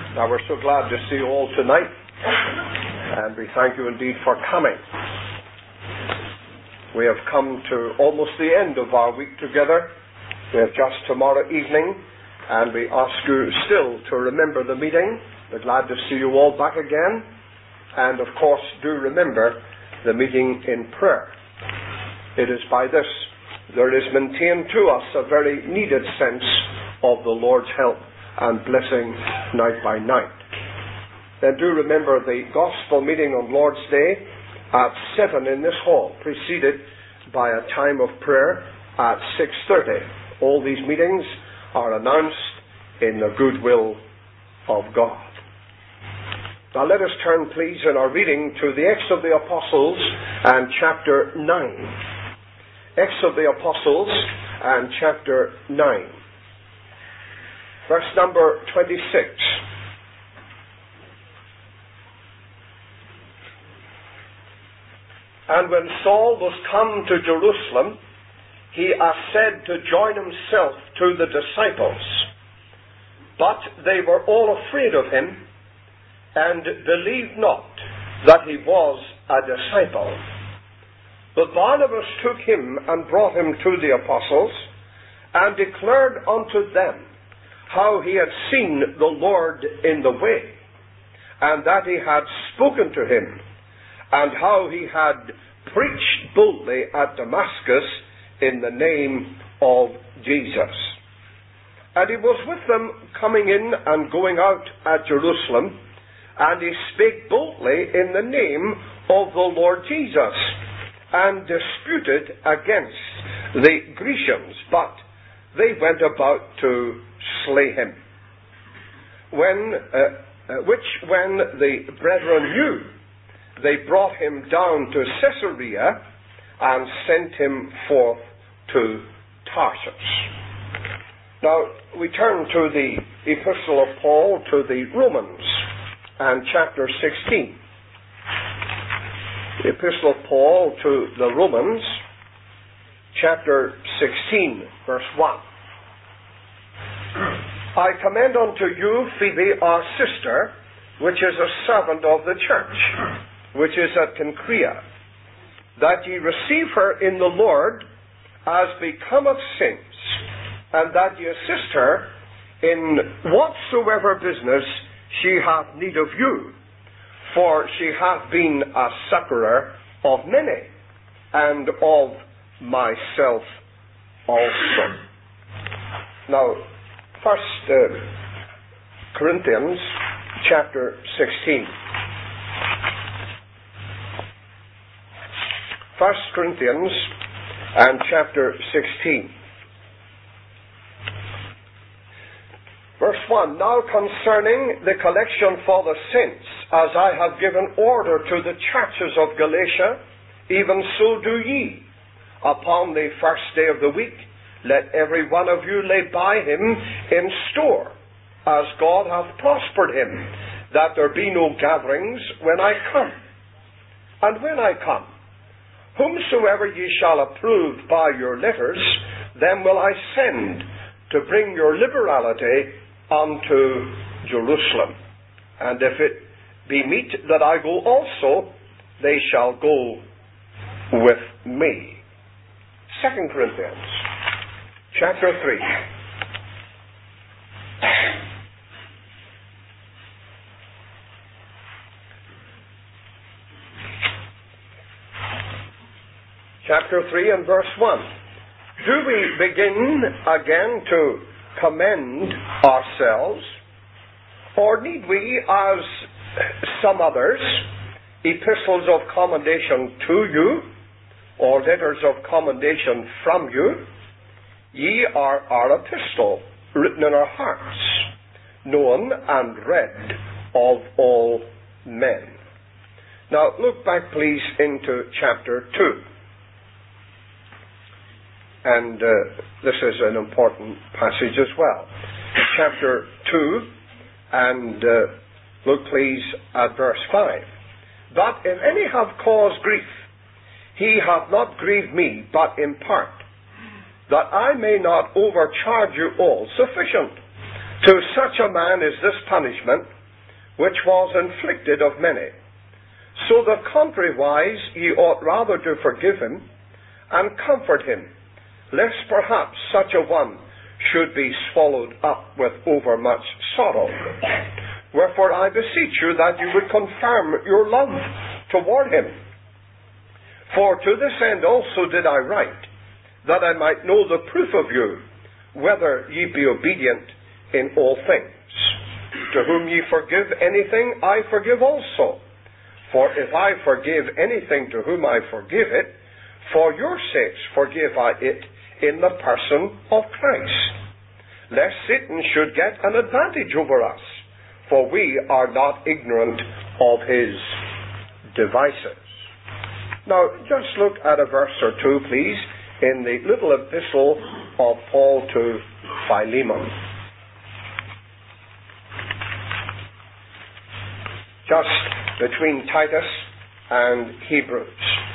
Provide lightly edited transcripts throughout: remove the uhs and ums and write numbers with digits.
Now, we're so glad to see you all tonight, and we thank you indeed for coming. We have come to almost the end of our week together. We have just tomorrow evening, and we ask you still to remember the meeting. We're glad to see you all back again, and of course do remember the meeting in prayer. It is by this there is maintained to us a very needed sense of the Lord's help and blessing night by night. Then do remember the Gospel meeting on Lord's Day at 7 in this hall, preceded by a time of prayer at 6:30. All these meetings are announced in the goodwill of God. Now let us turn, please, in our reading to the Acts of the Apostles and chapter 9. Acts of the Apostles and chapter 9. Verse number 26. And when Saul was come to Jerusalem, he essayed to join himself to the disciples. But they were all afraid of him, and believed not that he was a disciple. But Barnabas took him and brought him to the apostles, and declared unto them how he had seen the Lord in the way, and that he had spoken to him, and how he had preached boldly at Damascus in the name of Jesus. And he was with them coming in and going out at Jerusalem, and he spake boldly in the name of the Lord Jesus, and disputed against the Grecians, but they went about to slay him. When the brethren knew, they brought him down to Caesarea and sent him forth to Tarsus. Now, we turn to the epistle of Paul to the Romans and chapter 16. The epistle of Paul to the Romans, chapter 16, verse 1. I commend unto you Phoebe, our sister, which is a servant of the church, which is at Cenchrea, that ye receive her in the Lord as becometh saints, and that ye assist her in whatsoever business she hath need of you, for she hath been a succorer of many, and of myself also. Now, 1 Corinthians chapter 16. 1 Corinthians and chapter 16. Verse 1. Now concerning the collection for the saints, as I have given order to the churches of Galatia, even so do ye. Upon the first day of the week, let every one of you lay by him in store, as God hath prospered him, that there be no gatherings when I come. And when I come, whomsoever ye shall approve by your letters, them will I send to bring your liberality unto Jerusalem. And if it be meet that I go also, they shall go with me. 2 Corinthians chapter 3. Chapter 3 and verse 1. Do we begin again to commend ourselves, or need we, as some others, epistles of commendation to you, or letters of commendation from you? Ye are our epistle, written in our hearts, known and read of all men. Now look back, please, into chapter 2. And this is an important passage as well. Chapter 2, and look please at verse 5. But if any have caused grief, he hath not grieved me, but in part, that I may not overcharge you all sufficient, To such a man is this punishment, which was inflicted of many. So the contrariwise ye ought rather to forgive him, and comfort him, lest perhaps such a one should be swallowed up with overmuch sorrow. Wherefore I beseech you that you would confirm your love toward him. For to this end also did I write, that I might know the proof of you, whether ye be obedient in all things. To whom ye forgive anything, I forgive also. For if I forgive anything to whom I forgive it, for your sakes forgive I it in the person of Christ, lest Satan should get an advantage over us, for we are not ignorant of his devices. Now, just look at a verse or two, please, in the little epistle of Paul to Philemon. Just between Titus and Hebrews.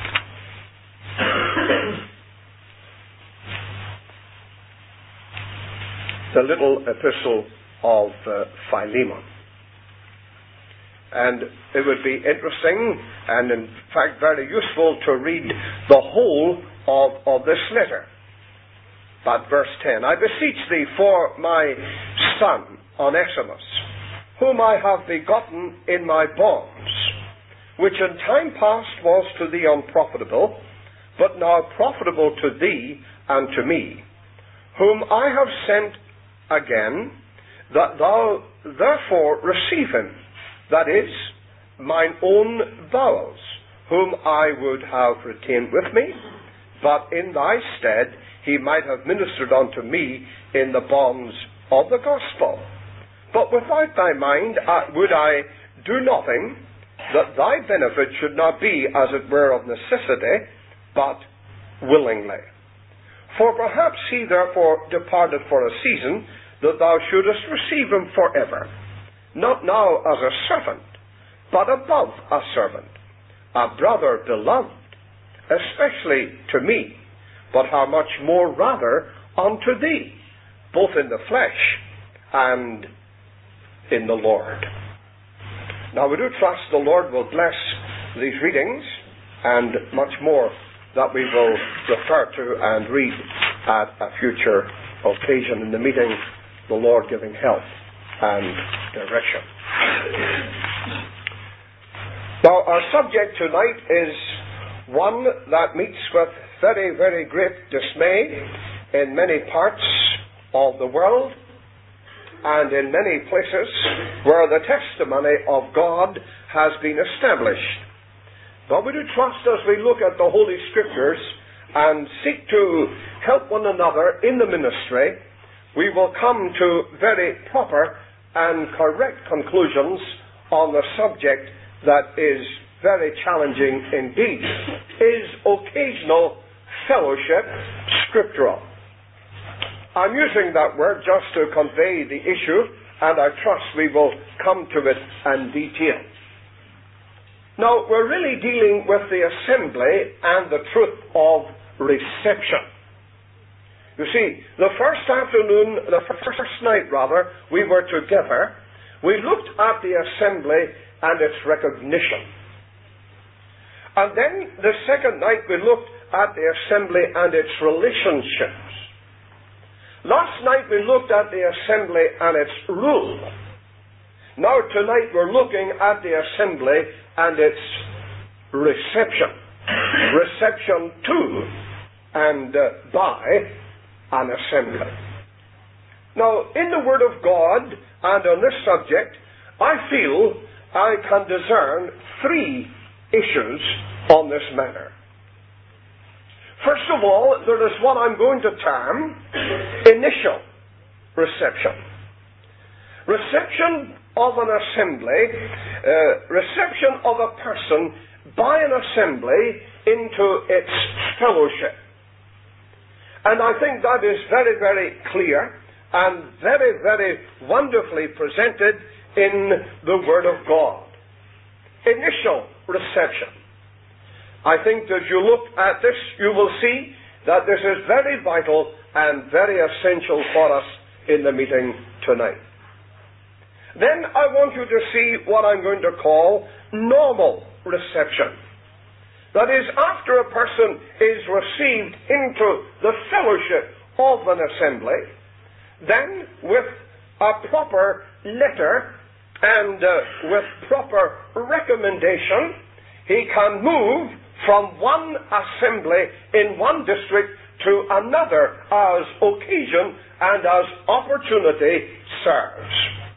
The little epistle of Philemon. And it would be interesting and in fact very useful to read the whole of this letter. But verse 10, I beseech thee for my son Onesimus, whom I have begotten in my bonds, which in time past was to thee unprofitable, but now profitable to thee and to me, whom I have sent again, that thou therefore receive him, that is, mine own bowels, whom I would have retained with me, but in thy stead he might have ministered unto me in the bonds of the gospel. But without thy mind would I do nothing, that thy benefit should not be, as it were, of necessity, but willingly. For perhaps he therefore departed for a season, that thou shouldest receive him forever, not now as a servant, but above a servant, a brother beloved, especially to me, but how much more rather unto thee, both in the flesh and in the Lord. Now we do trust the Lord will bless these readings and much more that we will refer to and read at a future occasion in the meeting, the Lord giving help and direction. Now our subject tonight is one that meets with very, very great dismay in many parts of the world and in many places where the testimony of God has been established. But we do trust as we look at the Holy Scriptures and seek to help one another in the ministry, we will come to very proper and correct conclusions on the subject that is very challenging indeed. Is occasional fellowship scriptural? I'm using that word just to convey the issue, and I trust we will come to it in detail. Now, we're really dealing with the assembly and the truth of reception. You see, the first night, we were together, we looked at the assembly and its recognition. And then the second night we looked at the assembly and its relationships. Last night we looked at the assembly and its rule. Now tonight we're looking at the assembly and its reception. Reception to and by an assembly. Now, in the Word of God and on this subject, I feel I can discern three issues on this matter. First of all, there is what I'm going to term initial reception. Reception of an assembly, reception of a person by an assembly into its fellowship. And I think that is very, very clear and very, very wonderfully presented in the Word of God. Initial reception. I think that you look at this, you will see that this is very vital and very essential for us in the meeting tonight. Then I want you to see what I'm going to call normal reception. That is, after a person is received into the fellowship of an assembly, then with a proper letter and with proper recommendation, he can move from one assembly in one district to another as occasion and as opportunity serves.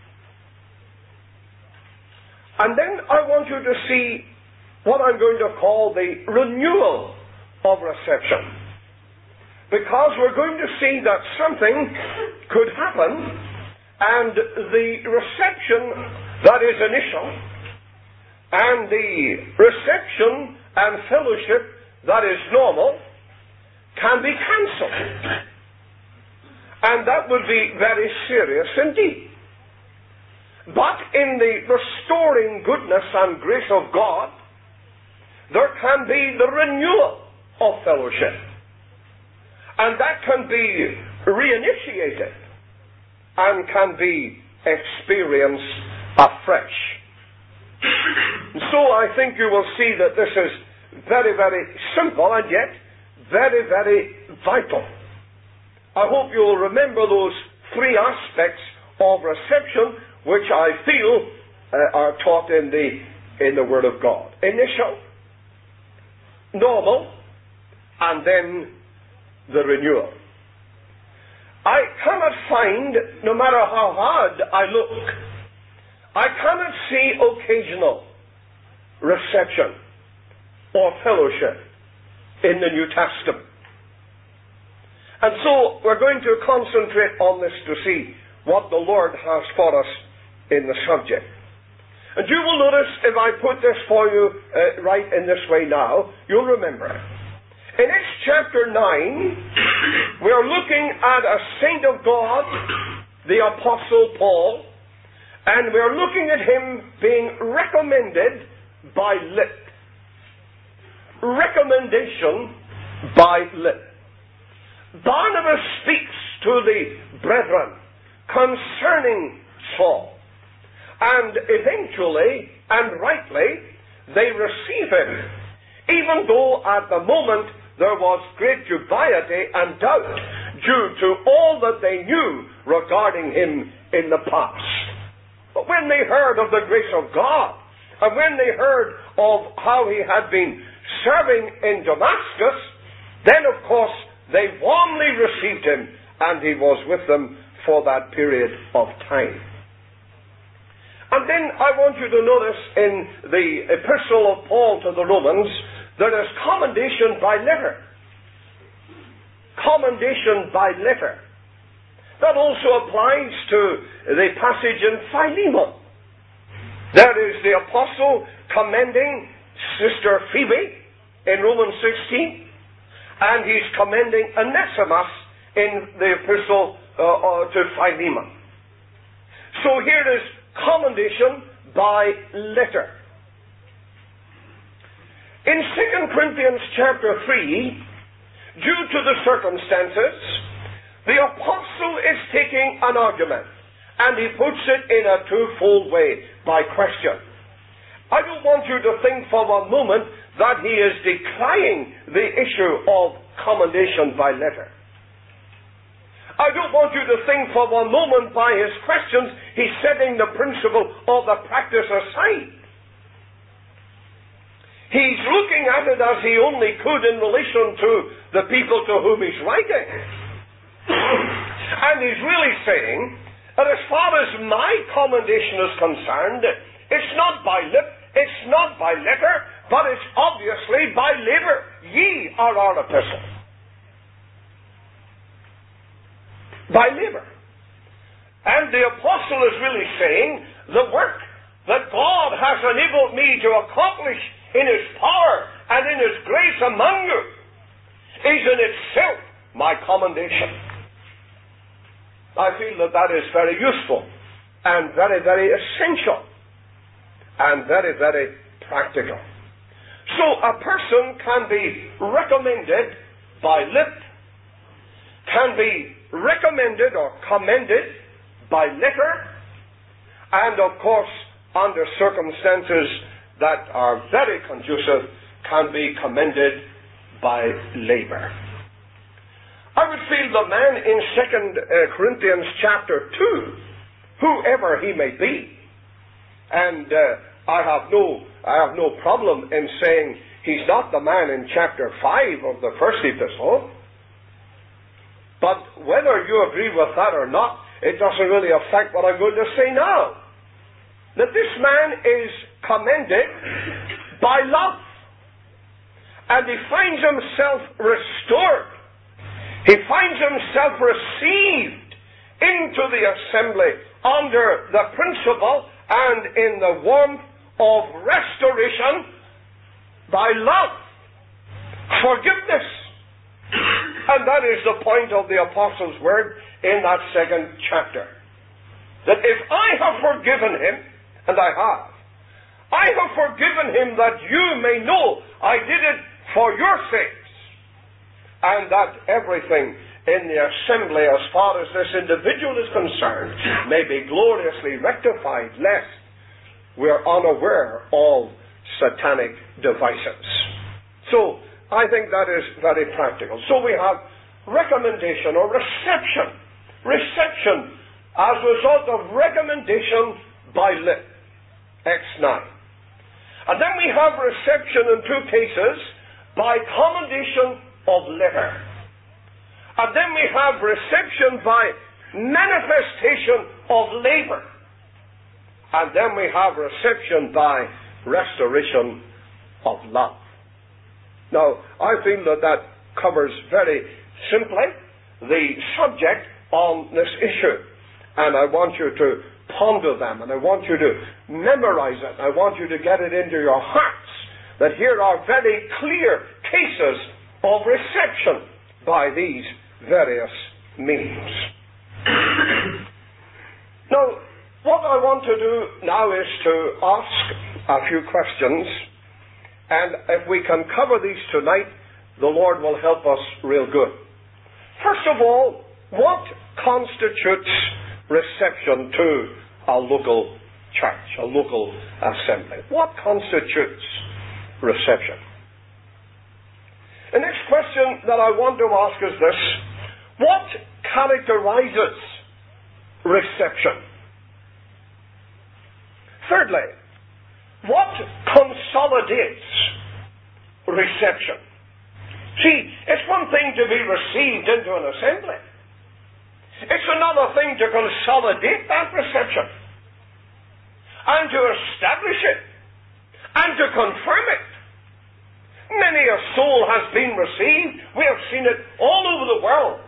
And then I want you to see what I'm going to call the renewal of reception. Because we're going to see that something could happen, and the reception that is initial, and the reception and fellowship that is normal, can be cancelled. And that would be very serious indeed. But in the restoring goodness and grace of God, there can be the renewal of fellowship. And that can be reinitiated and can be experienced afresh. So I think you will see that this is very, very simple and yet very, very vital. I hope you will remember those three aspects of reception which I feel are taught in the Word of God. Initial, normal, and then the renewal. I cannot find, no matter how hard I look, I cannot see occasional reception or fellowship in the New Testament. And so we're going to concentrate on this to see what the Lord has for us in the subject. And you will notice, if I put this for you right in this way now, you'll remember it. In Acts chapter 9, we are looking at a saint of God, the Apostle Paul, and we are looking at him being recommended by lip. Recommendation by lip. Barnabas speaks to the brethren concerning Saul. And eventually, and rightly, they receive him, even though at the moment there was great dubiety and doubt due to all that they knew regarding him in the past. But when they heard of the grace of God, and when they heard of how he had been serving in Damascus, then of course they warmly received him, and he was with them for that period of time. And then I want you to notice in the epistle of Paul to the Romans, there is commendation by letter. Commendation by letter. That also applies to the passage in Philemon. There is the apostle commending Sister Phoebe in Romans 16, and he's commending Onesimus in the epistle to Philemon. So here is commendation by letter. In 2 Corinthians chapter 3, due to the circumstances, the apostle is taking an argument, and he puts it in a twofold way, by question. I don't want you to think for one moment that he is decrying the issue of commendation by letter. I don't want you to think for one moment by his questions he's setting the principle of the practice aside. He's looking at it as he only could in relation to the people to whom he's writing. And he's really saying that as far as my commendation is concerned, it's not by lip, it's not by letter, but it's obviously by labor. Ye are our epistle. By labor. And the apostle is really saying the work that God has enabled me to accomplish in His power and in His grace among you is in itself my commendation. I feel that that is very useful and very, very essential and very, very practical. So a person can be recommended by lip, can be recommended or commended by letter, and of course, under circumstances that are very conducive, can be commended by labor. I would feel the man in 2 Corinthians chapter 2, whoever he may be, and I have no problem in saying he's not the man in chapter 5 of the first epistle, but whether you agree with that or not, it doesn't really affect what I'm going to say now. That this man is commended by love, and he finds himself restored. He finds himself received into the assembly under the principle and in the warmth of restoration by love, forgiveness. And that is the point of the Apostle's word in that second chapter. That if I have forgiven him, and I have forgiven him that you may know I did it for your sakes, and that everything in the assembly as far as this individual is concerned may be gloriously rectified, lest we're unaware of satanic devices. So, I think that is very practical. So we have recommendation or reception. Reception as a result of recommendation by lip. X9. And then we have reception in two cases by commendation of letter. And then we have reception by manifestation of labor. And then we have reception by restoration of love. Now, I feel that covers very simply the subject on this issue. And I want you to ponder them, and I want you to memorize it. I want you to get it into your hearts, that here are very clear cases of reception by these various means. Now, what I want to do now is to ask a few questions, and if we can cover these tonight, the Lord will help us real good. First of all, what constitutes reception to a local church, a local assembly? What constitutes reception? The next question that I want to ask is this: what characterizes reception? Thirdly, what consolidates reception? See, it's one thing to be received into an assembly. It's another thing to consolidate that reception and to establish it and to confirm it. Many a soul has been received. We have seen it all over the world.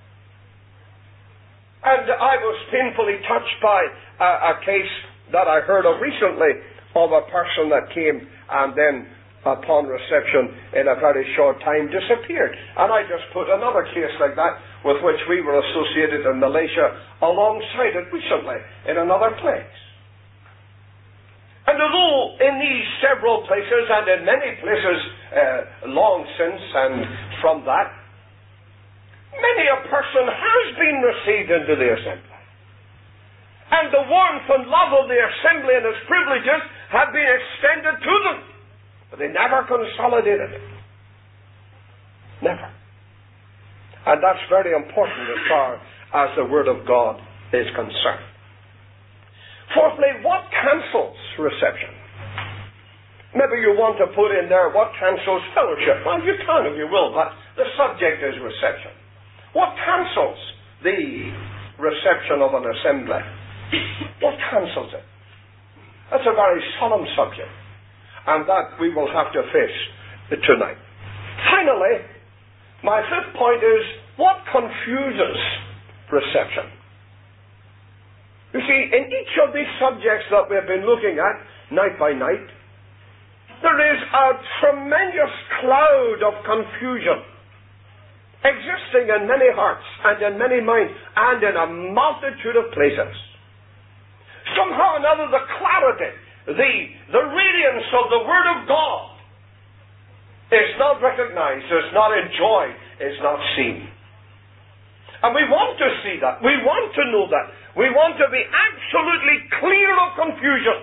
And I was painfully touched by a case that I heard of recently of a person that came and then upon reception in a very short time disappeared. And I just put another case like that with which we were associated in Malaysia alongside it recently in another place. And although in these several places and in many places long since and from that, many a person has been received into the assembly. And the warmth and love of the assembly and its privileges have been extended to them. But they never consolidated it. Never. And that's very important as far as the Word of God is concerned. Fourthly, what cancels reception? Maybe you want to put in there what cancels fellowship. Well, you can if you will, but the subject is reception. What cancels the reception of an assembly? What cancels it? That's a very solemn subject, and that we will have to face tonight. Finally, my fifth point is what confuses reception. You see, in each of these subjects that we have been looking at, night by night, there is a tremendous cloud of confusion existing in many hearts and in many minds and in a multitude of places. Somehow or another, the clarity, the radiance of the Word of God is not recognized, is not enjoyed, is not seen. And we want to see that. We want to know that. We want to be absolutely clear of confusion.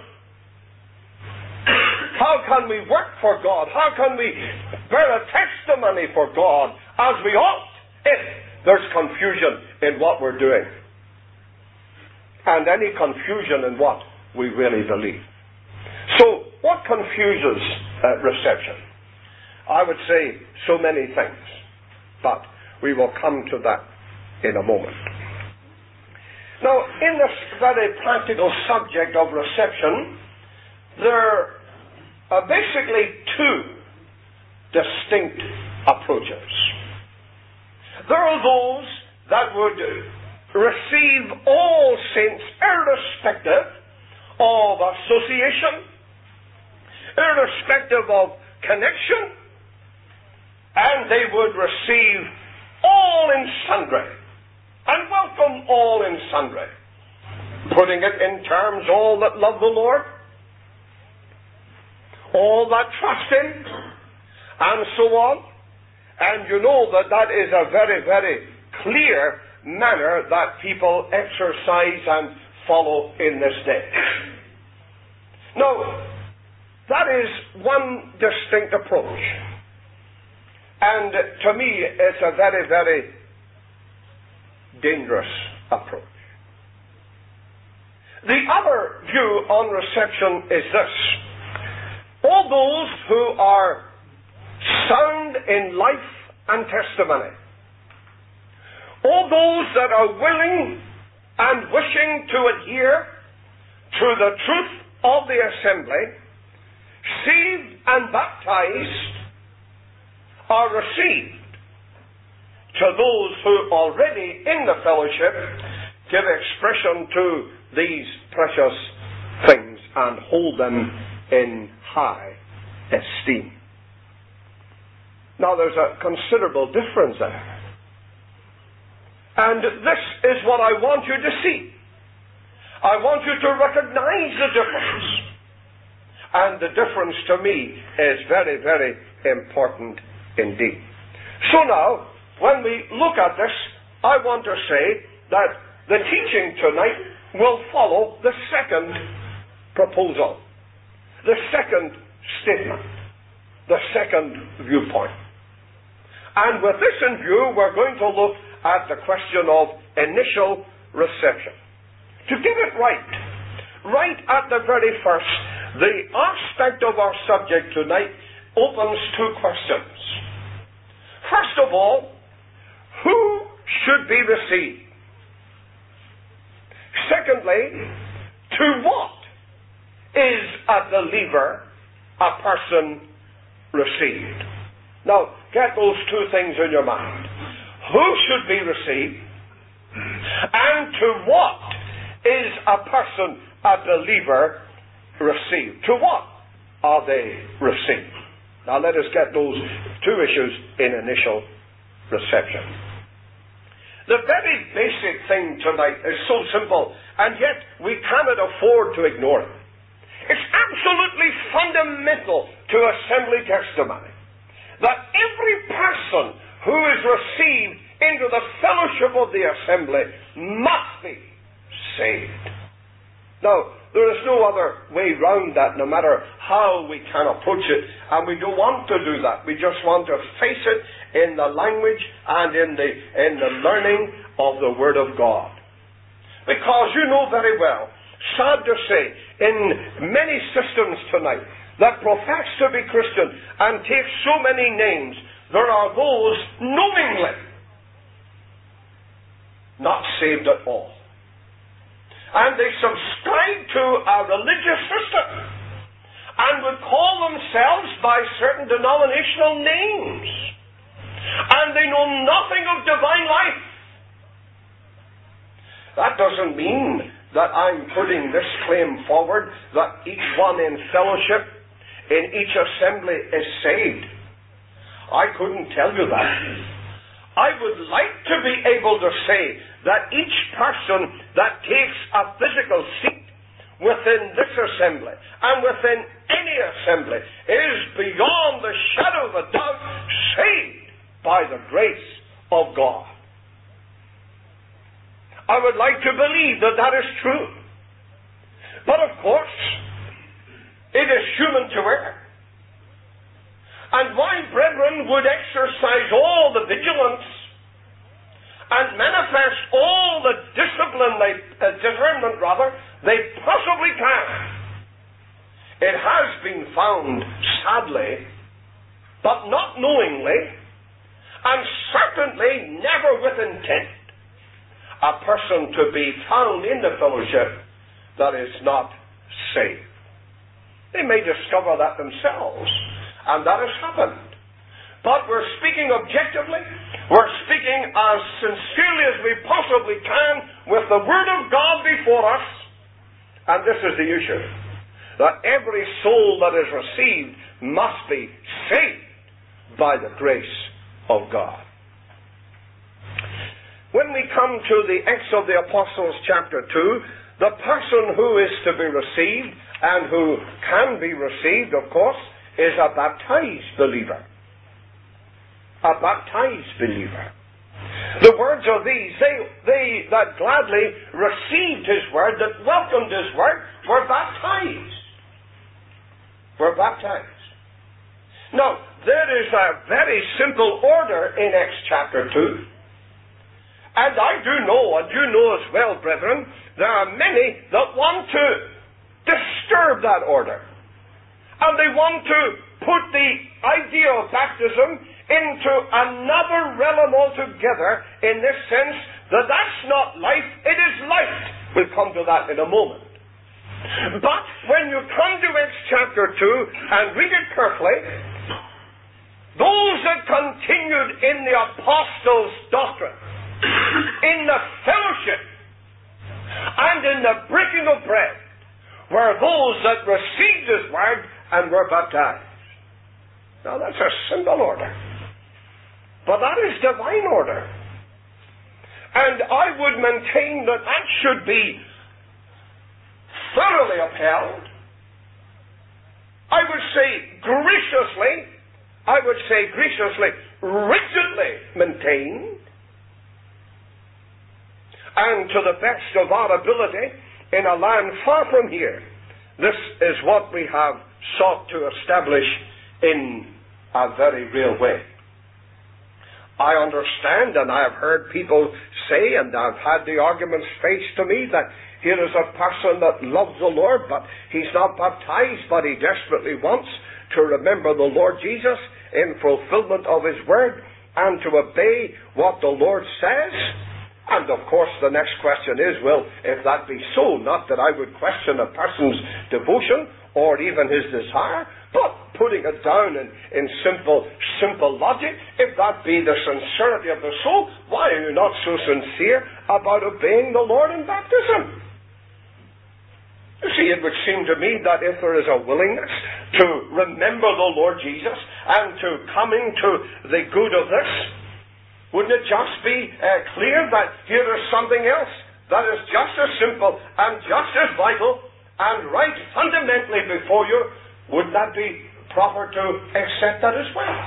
How can we work for God? How can we bear a testimony for God as we ought if there's confusion in what we're doing? And any confusion in what we really believe. So, what confuses reception? I would say so many things, but we will come to that in a moment. Now, in this very practical subject of reception, there are basically two distinct approaches. There are those that would receive all saints irrespective of association, irrespective of connection, and they would receive all in sundry, and welcome all in sundry. Putting it in terms, all that love the Lord, all that trust Him, and so on. And you know that is a very, very clear manner that people exercise and follow in this day. Now, that is one distinct approach. And to me, it's a very, very dangerous approach. The other view on reception is this. All those who are sound in life and testimony, all those that are willing and wishing to adhere to the truth of the assembly, saved and baptized, are received. To those who already in the fellowship give expression to these precious things and hold them in high esteem. Now there's a considerable difference there. And this is what I want you to see. I want you to recognize the difference. And the difference to me is very, very important indeed. So now, when we look at this, I want to say that the teaching tonight will follow the second proposal, the second statement, the second viewpoint. And with this in view, we're going to look at the question of initial reception. To get it right at the very first, the aspect of our subject tonight opens two questions. First of all, who should be received? Secondly, to what is a believer, a person received? Now, get those two things in your mind. Who should be received? And to what is a person, a believer, received? To what are they received? Now let us get those two issues in initial reception. The very basic thing tonight is so simple, and yet we cannot afford to ignore it. It's absolutely fundamental to assembly testimony that every person who is received into the fellowship of the assembly must be saved. Now, there is no other way round that, no matter how we can approach it, and we don't want to do that. We just want to face it in the language and in the learning of the Word of God. Because you know very well, sad to say, in many systems tonight that profess to be Christian and take so many names, there are those knowingly not saved at all. And they subscribe to a religious system and would call themselves by certain denominational names. And they know nothing of divine life. That doesn't mean that I'm putting this claim forward that each one in fellowship, in each assembly is saved. I couldn't tell you that. I would like to be able to say that each person that takes a physical seat within this assembly and within any assembly is beyond the shadow of a doubt saved by the grace of God. I would like to believe that that is true. But of course, it is human to err. And while brethren would exercise all the vigilance and manifest all the discernment they possibly can, it has been found, sadly, but not knowingly, and certainly never with intent, a person to be found in the fellowship that is not saved. They may discover that themselves, and that has happened. But we're speaking objectively, we're speaking as sincerely as we possibly can with the Word of God before us, and this is the issue, that every soul that is received must be saved by the grace of God. When we come to the Acts of the Apostles chapter 2, the person who is to be received and who can be received, of course, is a baptized believer. A baptized believer. The words of these, they that gladly received His word, that welcomed His word, were baptized. Were baptized. Now, there is a very simple order in Acts chapter 2. And I do know, and you know as well, brethren, there are many that want to disturb that order. And they want to put the idea of baptism into another realm altogether, in this sense that that's not life, it is light. We'll come to that in a moment. But when you come to Acts chapter 2 and read it carefully, those that continued in the apostles' doctrine, in the fellowship, and in the breaking of bread, were those that received His word and were baptized. Now that's a simple order, but that is divine order. And I would maintain that that should be thoroughly upheld. I would say graciously, rigidly maintained, and to the best of our ability, in a land far from here. This is what we have sought to establish in a very real way. I understand, and I have heard people say, and I've had the arguments faced to me, that here is a person that loves the Lord, but he's not baptized, but he desperately wants to remember the Lord Jesus in fulfillment of His word, and to obey what the Lord says. And of course the next question is, well, if that be so, not that I would question a person's devotion or even his desire, but putting it down in simple logic, if that be the sincerity of the soul, why are you not so sincere about obeying the Lord in baptism? You see, it would seem to me that if there is a willingness to remember the Lord Jesus and to come into the good of this, wouldn't it just be clear that here is something else that is just as simple and just as vital and right fundamentally before you? Wouldn't that be proper to accept that as well?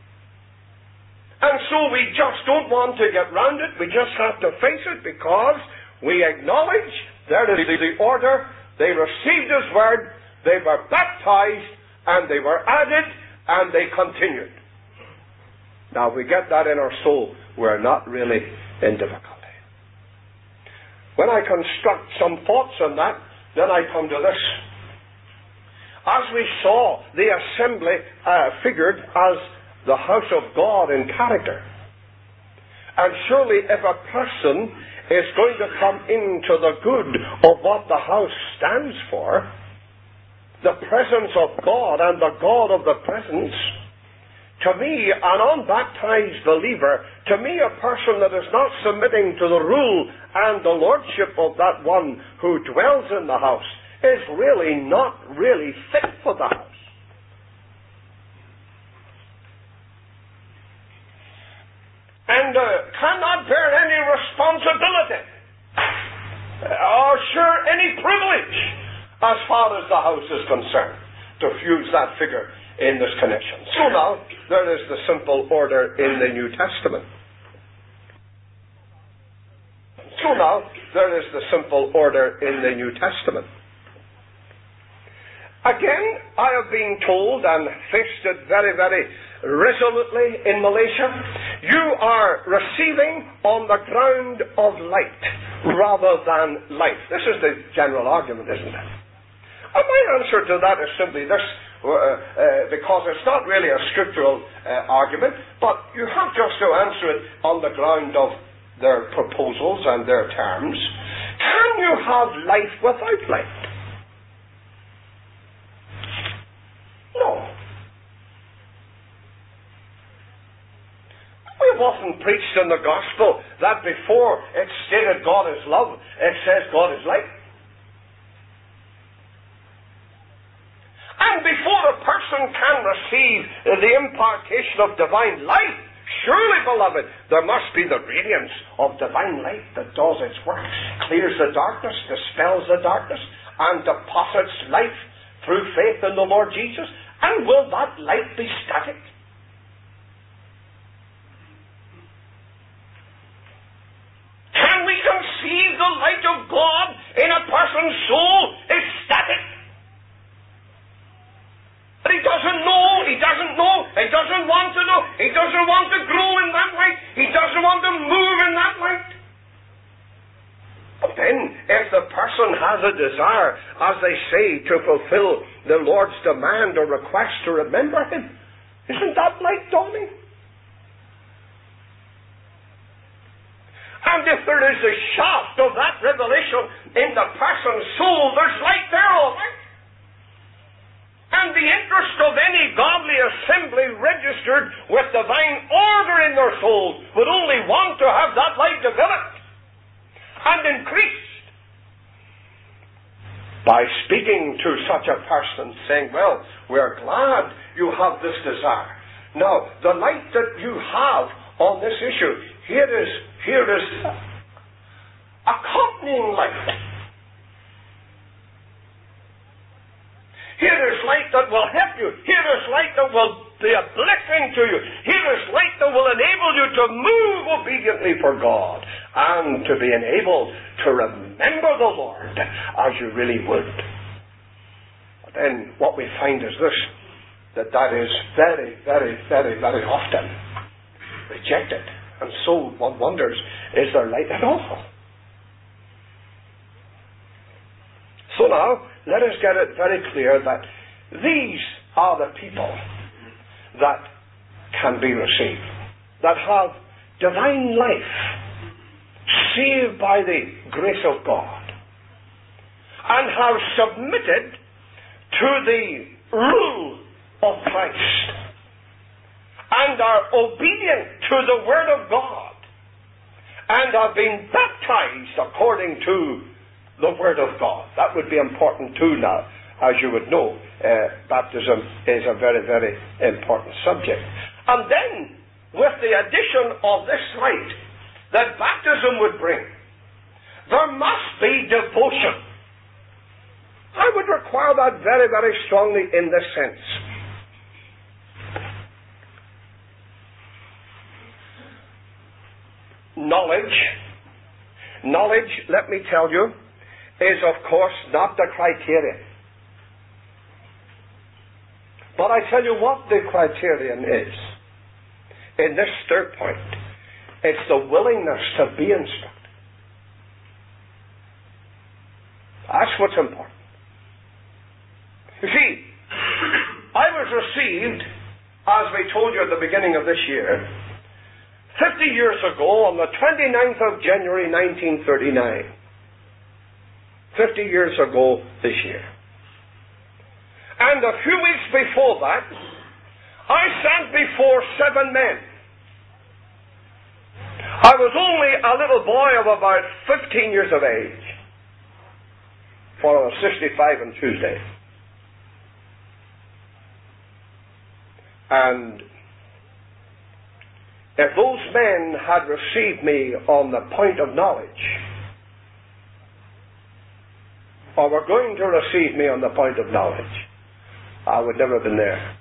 And so we just don't want to get round it. We just have to face it, because we acknowledge there is the order. They received His word, they were baptized, and they were added, and they continued. Now, if we get that in our soul, we're not really in difficulty. When I construct some thoughts on that, then I come to this. As we saw, the assembly figured as the house of God in character. And surely if a person is going to come into the good of what the house stands for, the presence of God and the God of the presence, to me, an unbaptized believer, to me a person that is not submitting to the rule and the lordship of that one who dwells in the house, is really not really fit for the house. And cannot bear any responsibility, or sure any privilege, as far as the house is concerned, to use that figure in this connection. So now, there is the simple order in the New Testament. So now, there is the simple order in the New Testament. Again, I have been told and faced it very, very resolutely in Malaysia, you are receiving on the ground of light rather than life. This is the general argument, isn't it? And my answer to that is simply this, because it's not really a scriptural argument, but you have just to answer it on the ground of their proposals and their terms. Can you have life without light? No. We've often preached in the gospel that before it stated God is love, it says God is light. And before a person can receive the impartation of divine light, surely, beloved, there must be the radiance of divine light that does its work, clears the darkness, dispels the darkness, and deposits life through faith in the Lord Jesus. And will that light be static? Can we conceive the light of God in a person's soul is static? But he doesn't know, he doesn't want to know, he doesn't want to grow in that light, he doesn't want to move in that light. But then, if the person has a desire, as they say, to fulfill the Lord's demand or request to remember Him, isn't that light dawning? And if there is a shaft of that revelation in the person's soul, there's light there, all right. And the interest of any godly assembly registered with divine order in their souls would only want to have that light developed and increased. By speaking to such a person, saying, well, we're glad you have this desire. Now, the light that you have on this issue, here is accompanying light. Here is light that will help you. Here is light that will be a blessing to you. Here is light that will enable you to move obediently for God and to be enabled to remember the Lord as you really would. But then what we find is this, that is very, very, very, very often rejected. And so one wonders, is there light at all? So now, let us get it very clear that these are the people that can be received, that have divine life, saved by the grace of God, and have submitted to the rule of Christ, and are obedient to the Word of God, and are being baptized according to the Word of God. That would be important too now. As you would know, baptism is a very, very important subject. And then, with the addition of this light that baptism would bring, there must be devotion. I would require that very, very strongly in this sense. Knowledge, let me tell you, is of course not the criterion. But I tell you what the criterion is. In this third point, it's the willingness to be instructed. That's what's important. You see, I was received, as we told you at the beginning of this year, 50 years ago on the 29th of January 1939. 50 years ago this year. And a few weeks before that, I sat before 7 men. I was only a little boy of about 15 years of age, for I was 65 on Tuesday. And if those men had received me on the point of knowledge, or were going to receive me on the point of knowledge, I would never have been there.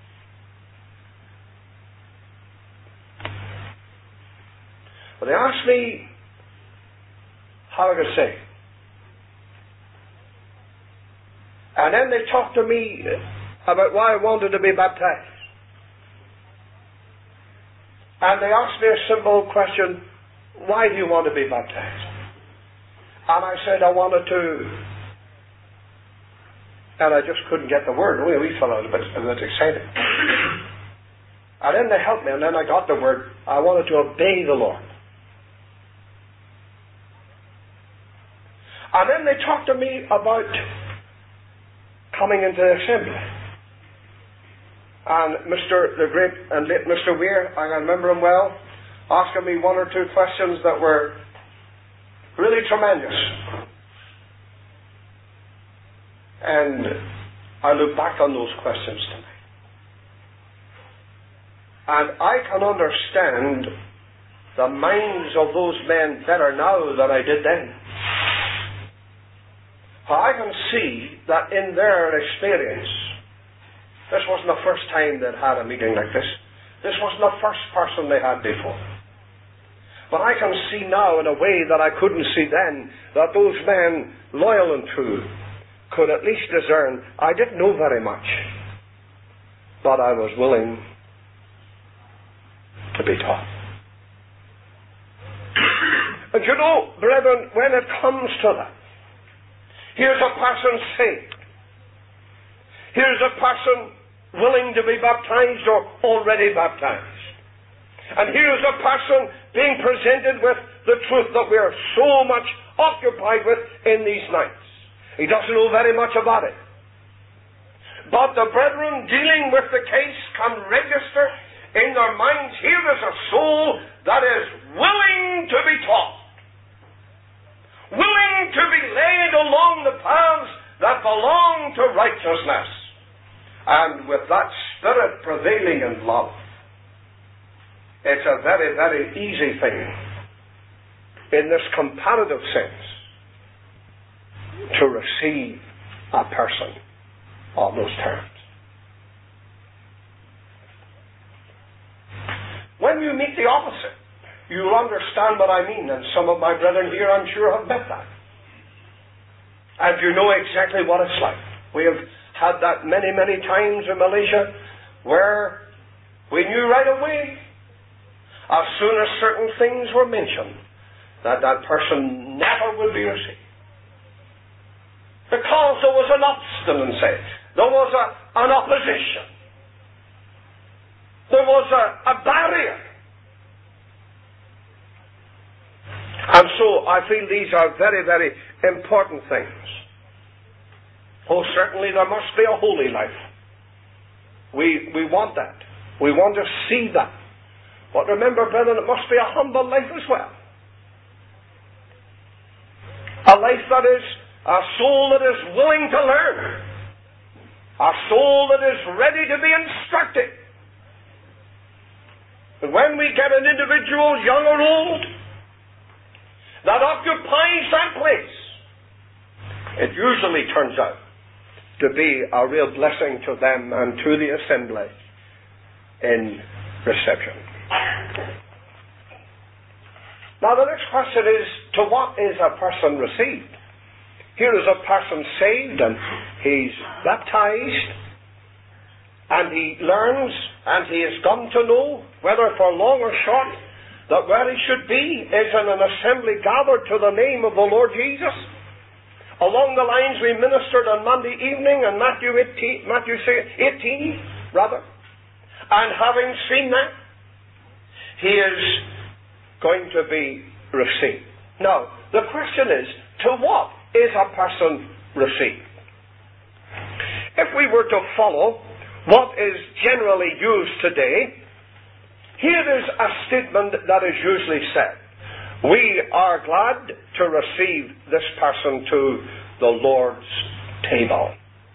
But they asked me, how I could say. And then they talked to me about why I wanted to be baptized. And they asked me a simple question, why do you want to be baptized? And I said I wanted to, and I just couldn't get the word. Only a wee fellow was a bit excited. And then they helped me, and then I got the word, I wanted to obey the Lord. And then they talked to me about coming into the assembly. And the great and late Mr. Weir, I remember him well, asking me one or two questions that were really tremendous. And I look back on those questions tonight. And I can understand the minds of those men better now than I did then. For I can see that in their experience, this wasn't the first time they'd had a meeting like this. This wasn't the first person they had before. But I can see now in a way that I couldn't see then, that those men, loyal and true, could at least discern, I didn't know very much, but I was willing to be taught. And you know, brethren, when it comes to that, here's a person saved. Here's a person willing to be baptized or already baptized. And here's a person being presented with the truth that we are so much occupied with in these nights. He doesn't know very much about it. But the brethren dealing with the case can register in their minds, here is a soul that is willing to be taught. Willing to be led along the paths that belong to righteousness. And with that spirit prevailing in love, it's a very, very easy thing in this comparative sense to receive a person on those terms. When you meet the opposite, you'll understand what I mean, and some of my brethren here, I'm sure, have met that. And you know exactly what it's like. We have had that many, many times in Malaysia, where we knew right away, as soon as certain things were mentioned, that that person never would be received. Because there was an obstinacy, there was an opposition, there was a barrier. And so I feel these are very, very important things. Oh, certainly there must be a holy life. We want that. We want to see that. But remember, brethren, it must be a humble life as well. A life that is a soul that is willing to learn. A soul that is ready to be instructed. And when we get an individual, young or old, that occupies that place, it usually turns out to be a real blessing to them and to the assembly in reception. Now the next question is, to what is a person received? Here is a person saved and he's baptized and he learns and he has come to know, whether for long or short, that where he should be is in an assembly gathered to the name of the Lord Jesus. Along the lines we ministered on Monday evening in Matthew 18, and having seen that, he is going to be received. Now, the question is, to what is a person received? If we were to follow what is generally used today, here is a statement that is usually said. We are glad to receive this person to the Lord's table.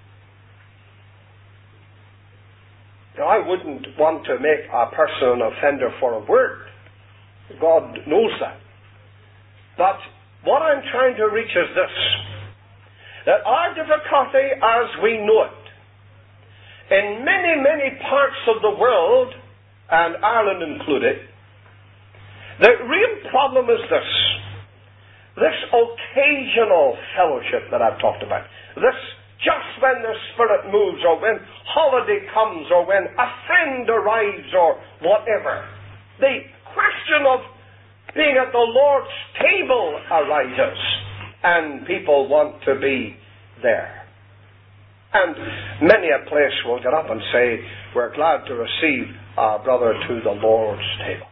Now, I wouldn't want to make a person an offender for a word. God knows that. But what I'm trying to reach is this, that our difficulty as we know it, in many, many parts of the world, and Ireland included, the real problem is this, This occasional fellowship that I've talked about, this just when the Spirit moves, or when holiday comes, or when a friend arrives, or whatever, the question of being at the Lord's table arises, and people want to be there. And many a place will get up and say, we're glad to receive our brother to the Lord's table.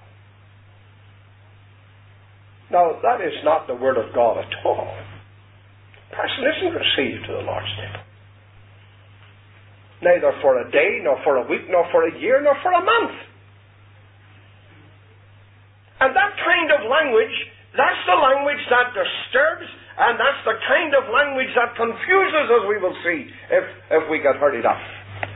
Now, that is not the Word of God at all. A person isn't received to the Lord's table. Neither for a day, nor for a week, nor for a year, nor for a month. And that kind of language, that's the language that disturbs, and that's the kind of language that confuses, as we will see, if we get hurried up.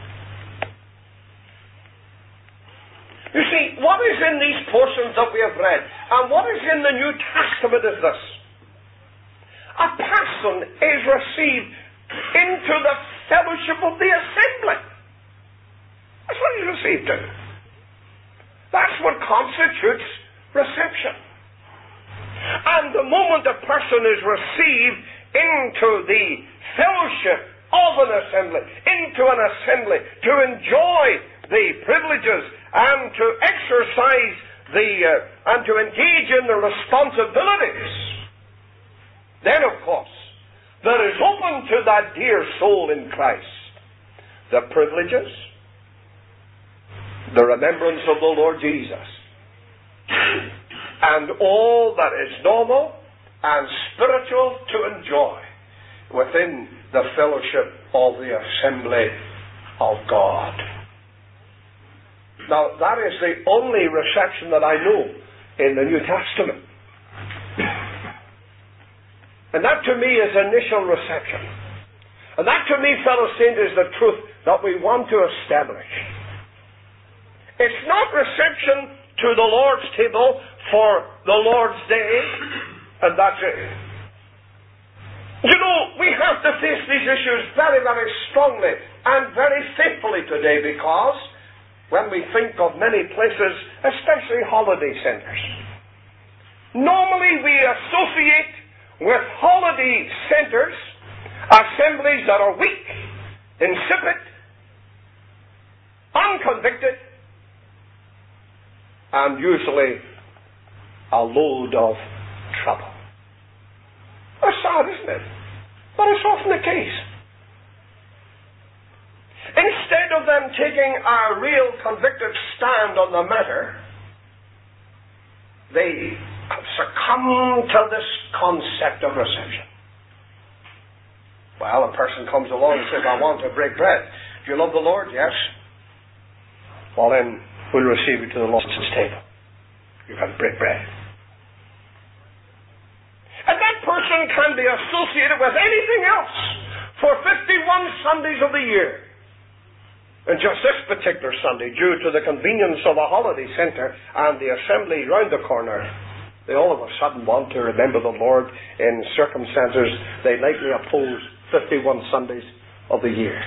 You see, what is in these portions that we have read, and what is in the New Testament is this. A person is received into the fellowship of the assembly. That's what he's received to. That's what constitutes reception. And the moment a person is received into the fellowship of an assembly, into an assembly, to enjoy the privileges and to exercise and to engage in the responsibilities, then of course there is open to that dear soul in Christ the privileges, the remembrance of the Lord Jesus, and all that is normal and spiritual to enjoy within the fellowship of the assembly of God. Now, that is the only reception that I know in the New Testament. And that to me is initial reception. And that to me, fellow saints, is the truth that we want to establish. It's not reception to the Lord's table for the Lord's day, and that's it. You know, we have to face these issues very, very strongly and very faithfully today, because when we think of many places, especially holiday centers, normally we associate with holiday centers assemblies that are weak, insipid, unconvicted, and usually a load of trouble. That's sad, isn't it? But it's often the case. Instead of them taking a real convicted stand on the matter, they succumb to this concept of reception. Well, a person comes along and says, I want to break bread. Do you love the Lord? Yes. Well, then we'll receive you to the Lord's table. You can break bread. And that person can be associated with anything else for 51 Sundays of the year. And just this particular Sunday, due to the convenience of a holiday centre and the assembly round the corner, they all of a sudden want to remember the Lord in circumstances they likely oppose 51 Sundays of the year.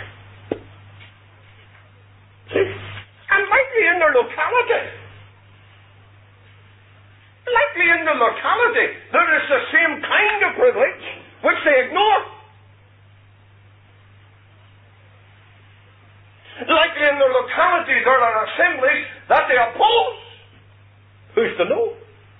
See? And likely in their locality. Likely in the locality, there is the same kind of privilege which they ignore. Likely in their locality, there are assemblies that they oppose. Who's to know?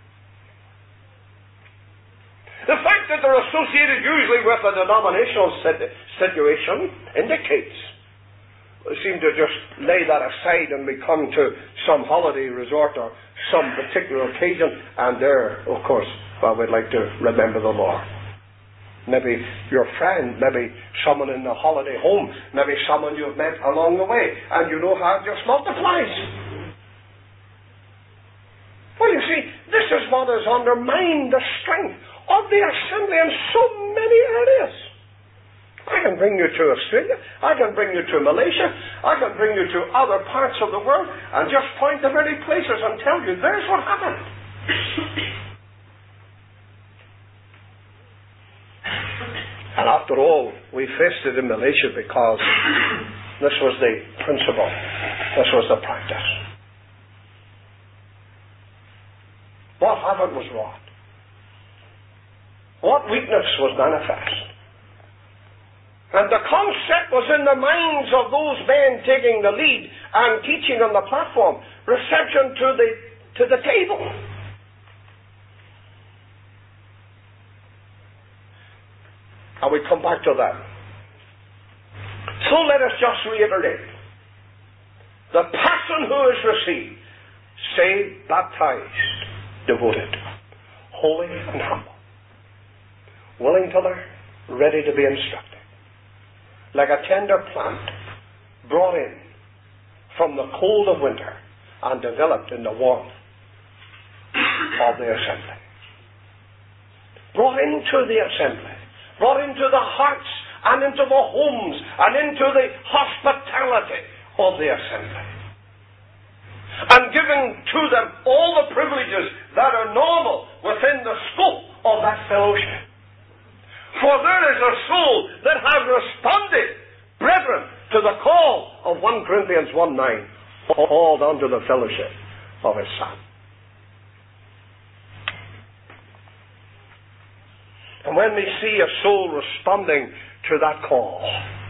The fact that they're associated usually with a denominational situation indicates they seem to just lay that aside and we come to some holiday resort or some particular occasion, and there, of course, well, we'd like to remember the Lord. Maybe your friend, maybe someone in the holiday home, maybe someone you've met along the way, and you know how it just multiplies. Well, you see, this is what has undermined the strength of the assembly in so many areas. I can bring you to Australia, I can bring you to Malaysia, I can bring you to other parts of the world, and just point the very places and tell you, there's what happened. And after all, we faced it in Malaysia because this was the principle, this was the practice. What happened was wrought. what weakness was manifest. And the concept was in the minds of those men taking the lead and teaching on the platform. Reception to the table. And we come back to that. So let us just reiterate. The person who is received, saved, baptized, devoted, holy and humble, willing to learn, ready to be instructed, like a tender plant brought in from the cold of winter and developed in the warmth of the assembly. Brought into the assembly, brought into the hearts and into the homes and into the hospitality of the assembly, and giving to them all the privileges that are normal within the scope of that fellowship. For there is a soul that has responded, brethren, to the call of 1 Corinthians 1:9, called unto the fellowship of his Son. And when we see a soul responding to that call,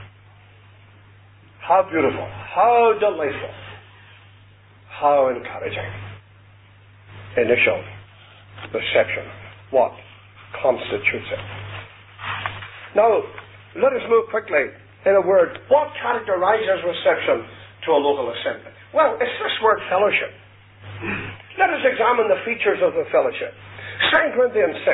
how beautiful, how delightful, how encouraging. Initial reception. What constitutes it? Now, let us move quickly, in a word, what characterizes reception to a local assembly? Well, it's this word fellowship. Let us examine the features of the fellowship. 2 Corinthians 6.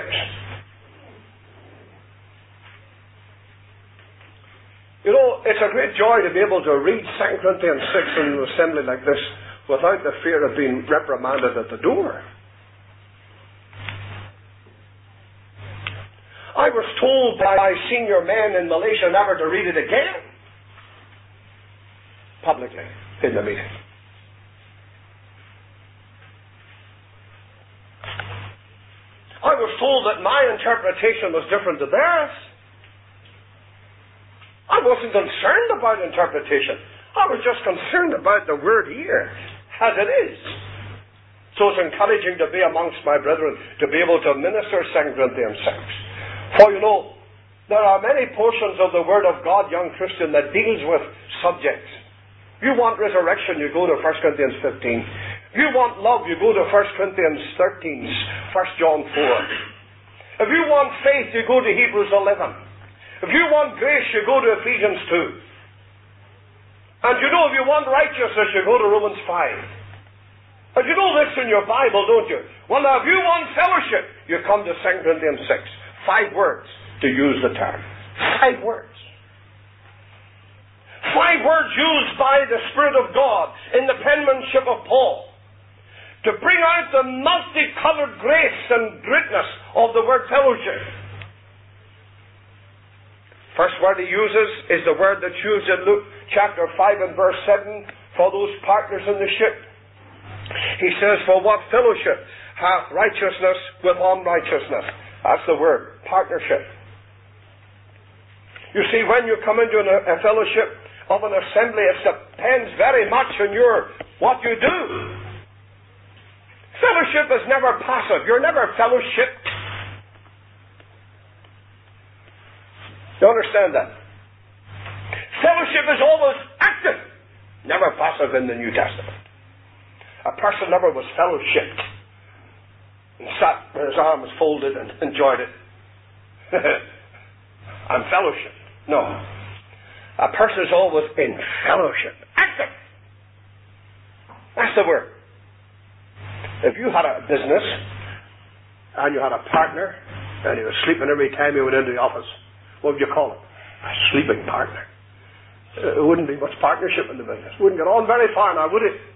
You know, it's a great joy to be able to read 2 Corinthians 6 in an assembly like this without the fear of being reprimanded at the door. I was told by senior men in Malaysia never to read it again publicly in the meeting. I was told that my interpretation was different to theirs. I wasn't concerned about interpretation. I was just concerned about the word here, as it is. So it's encouraging to be amongst my brethren, to be able to minister 2 Corinthians 6. For you know, there are many portions of the Word of God, young Christian, that deals with subjects. You want resurrection, you go to 1 Corinthians 15. You want love, you go to 1 Corinthians 13, 1 John 4. If you want faith, you go to Hebrews 11. If you want grace, you go to Ephesians 2. And you know, if you want righteousness, you go to Romans 5. And you know this in your Bible, don't you? Well, now, if you want fellowship, you come to 2 Corinthians 6. 5 words to use the term. 5 words. 5 words used by the Spirit of God in the penmanship of Paul to bring out the multicolored grace and greatness of the word fellowship. First word he uses is the word that's used in Luke chapter 5 and verse 7 for those partners in the ship. He says, for what fellowship hath righteousness with unrighteousness? That's the word, partnership. You see, when you come into a fellowship of an assembly, it depends very much on what you do. Fellowship is never passive. You're never fellowshipped. You understand that? Fellowship is always active, never passive in the New Testament. A person never was fellowshipped and sat with his arms folded and enjoyed it. And fellowship. No. A person is always in fellowship. Active. That's the word. If you had a business and you had a partner and he was sleeping every time you went into the office, what would you call him? A sleeping partner. It wouldn't be much partnership in the business. Wouldn't get on very far now, would it?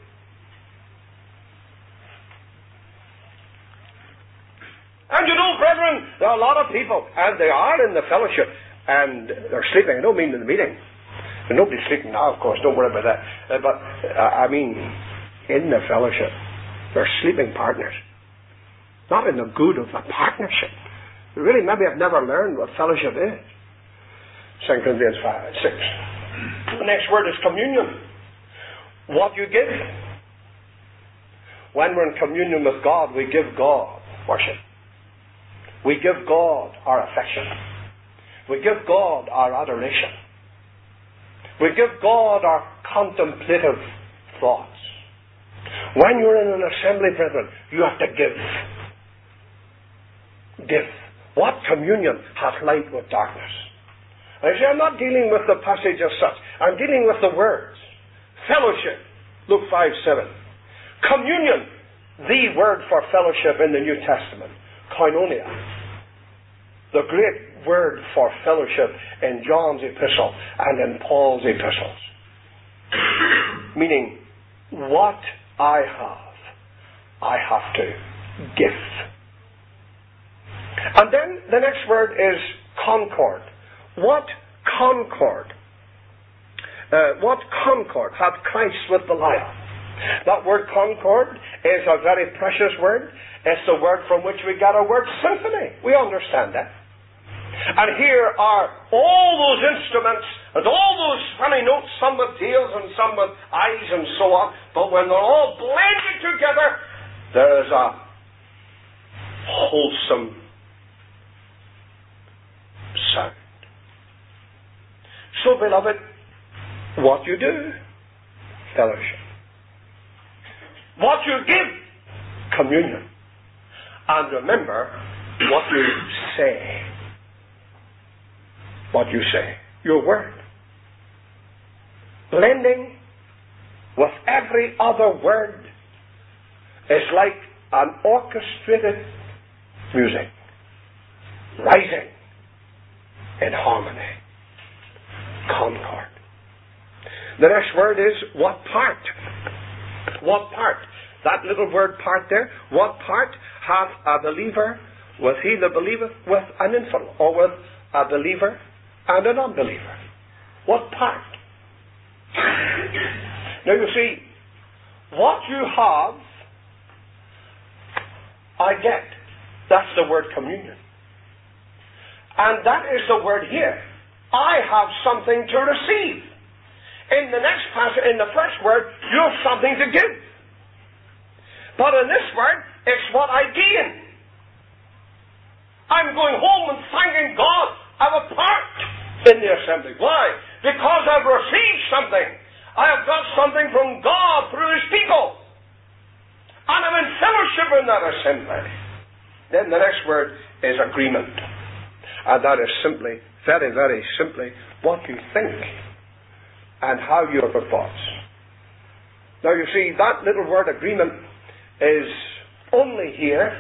And you know, brethren, there are a lot of people, and they are in the fellowship, and they're sleeping. I don't mean in the meeting. And nobody's sleeping now, of course, don't worry about that. But I mean, in the fellowship, they're sleeping partners. Not in the good of the partnership. They really maybe have never learned what fellowship is. 2 Corinthians 6. The next word is communion. What you give. When we're in communion with God, we give God worship. We give God our affection. We give God our adoration. We give God our contemplative thoughts. When you're in an assembly, brethren, you have to give. Give. What communion hath light with darkness? I say, I'm not dealing with the passage as such. I'm dealing with the words. Fellowship, Luke 5:7. Communion, the word for fellowship in the New Testament. Koinonia, the great word for fellowship in John's epistle and in Paul's epistles. Meaning, what I have to give. And then the next word is concord. What concord? What concord hath Christ with Belial? That word concord is a very precious word. It's the word from which we got our word symphony. We understand that. And here are all those instruments and all those funny notes, some with tails and some with eyes and so on. But when they're all blended together, there is a wholesome sound. So, beloved, what you do, fellowship. What you give, communion. And remember what you say. What you say. Your word. Blending with every other word is like an orchestrated music. Rising in harmony. Concord. The next word is what part? What part? That little word part there. What part hath a believer with he that believeth with an infidel, or with a believer and an unbeliever? What part? Now you see, what you have, I get. That's the word communion. And that is the word here. I have something to receive. In the next passage, in the first word, you have something to give. But in this word, it's what I gain. I'm going home and thanking God I have a part in the assembly. Why? Because I've received something. I have got something from God through His people. And I'm in fellowship in that assembly. Then the next word is agreement. And that is simply, very, very simply, what you think and how you have your thoughts. Now you see, that little word agreement is only here,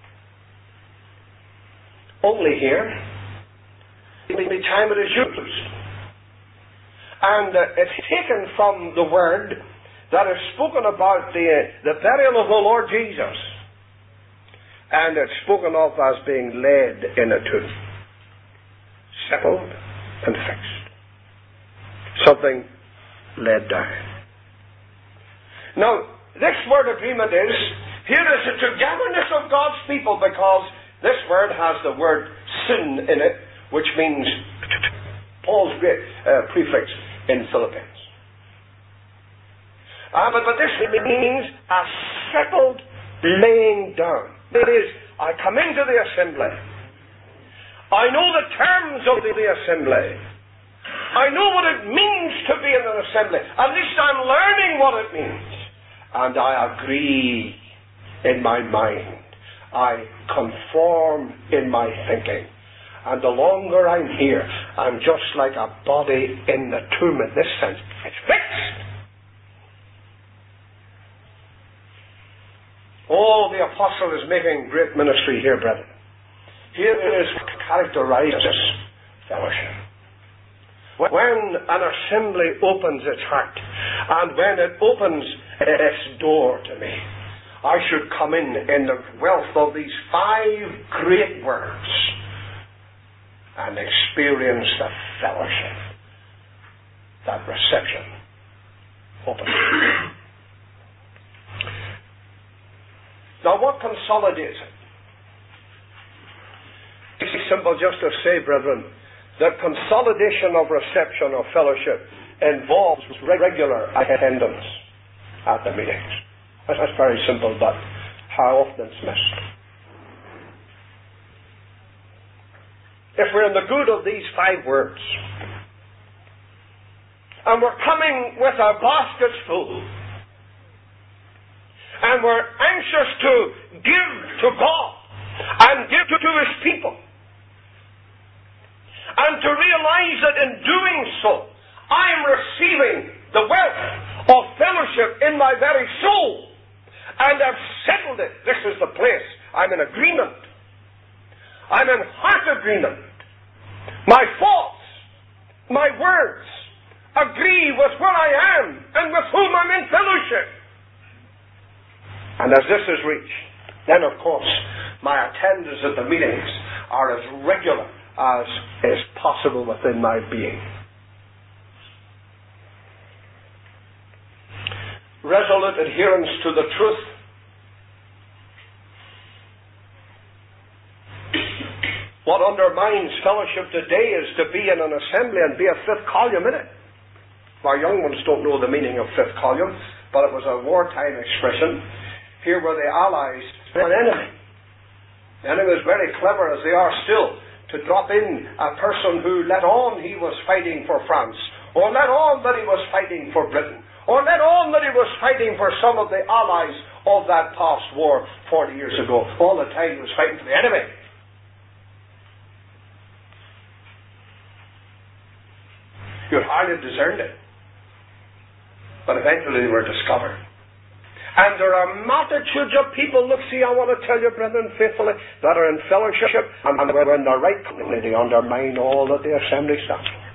the time it is used. And it's taken from the word that is spoken about the burial of the Lord Jesus. And it's spoken of as being laid in a tomb. Settled and fixed. Something laid down. Now, this word agreement is, here is the togetherness of God's people, because this word has the word sin in it, which means Paul's great prefix in Philippians. But this means a settled laying down. It is, I come into the assembly. I know the terms of the assembly. I know what it means to be in an assembly. At least I'm learning what it means. And I agree in my mind. I conform in my thinking. And the longer I'm here, I'm just like a body in the tomb in this sense. It's fixed. Oh, the apostle is making great ministry here, brethren. Here it is characterized as fellowship. When an assembly opens its heart, and when it opens its door to me, I should come in the wealth of these 5 great words and experience the fellowship, that reception open. Now, what consolidates it? It's simple just to say, brethren, that consolidation of reception or fellowship involves regular attendance at the meetings. That's very simple, but how often it's missed. if we're in the good of these 5 words, and we're coming with our baskets full, and we're anxious to give to God and give to His people, and to realize that in doing so, I am receiving the wealth of fellowship in my very soul, and I've settled it. This is the place. I'm in agreement. I'm in heart agreement. My thoughts, my words, agree with where I am and with whom I'm in fellowship. And as this is reached, then of course my attendance at the meetings are as regular as is possible within my being. Resolute adherence to the truth. What undermines fellowship today is to be in an assembly and be a 5th column in it. Our young ones don't know the meaning of 5th column, but it was a wartime expression. Here were the Allies, an enemy. The enemy was very clever, as they are still, to drop in a person who let on he was fighting for France, or let on that he was fighting for Britain, or let on that he was fighting for some of the allies of that past war 40 years ago. All the time he was fighting for the enemy. You'd hardly have discerned it. But eventually they were discovered. And there are multitudes of people, look, see, I want to tell you, brethren, faithfully, that are in fellowship, and when in the right company, they undermine all that the assembly stands for.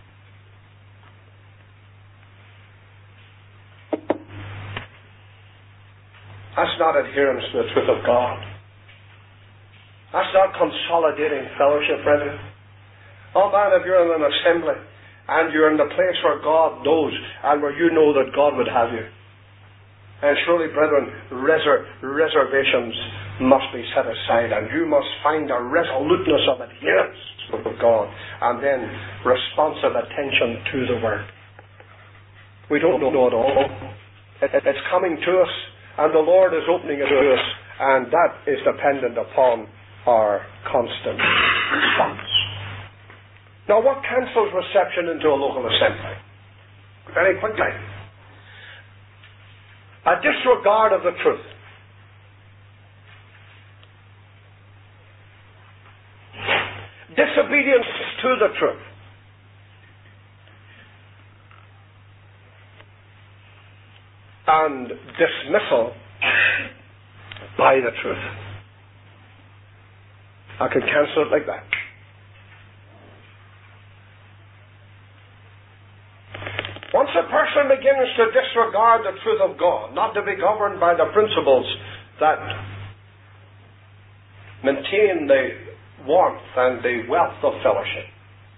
That's not adherence to the truth of God. That's not consolidating fellowship, brethren. Oh man, if you're in an assembly, and you're in the place where God knows, and where you know that God would have you, and surely, brethren, reservations must be set aside, and you must find a resoluteness of adherence with God, and then responsive attention to the Word. We don't know it all. It's coming to us, and the Lord is opening it to us, and that is dependent upon our constant response. Now, what cancels reception into a local assembly? Very quickly. A disregard of the truth. Disobedience to the truth. And dismissal by the truth. I can cancel it like that. Once a person begins to disregard the truth of God, not to be governed by the principles that maintain the warmth and the wealth of fellowship,